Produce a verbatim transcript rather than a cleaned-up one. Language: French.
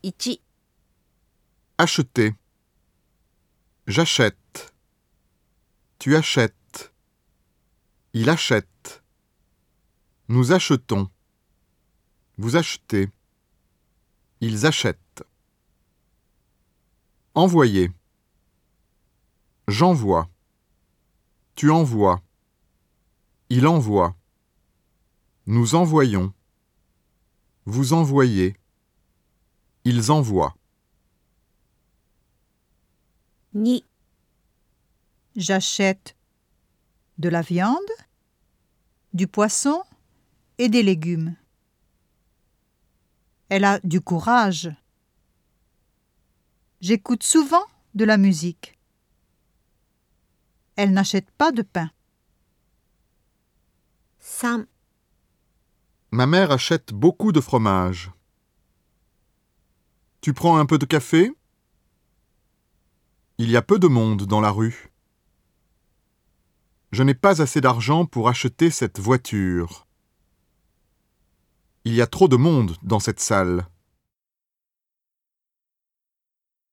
いち、 Acheter. J'achète. Tu achètes. Il achète. Nous achetons. Vous achetez. Ils achètent. Envoyer. J'envoie. Tu envoies. Il envoie. Nous envoyons. Vous envoyez. Ils envoient. に、 J'achète de la viande, du poisson et des légumes. Elle a du courage. J'écoute souvent de la musique. Elle n'achète pas de pain. さん、 Ma mère achète beaucoup de fromage. Tu prends un peu de café ? Il y a peu de monde dans la rue. Je n'ai pas assez d'argent pour acheter cette voiture. Il y a trop de monde dans cette salle.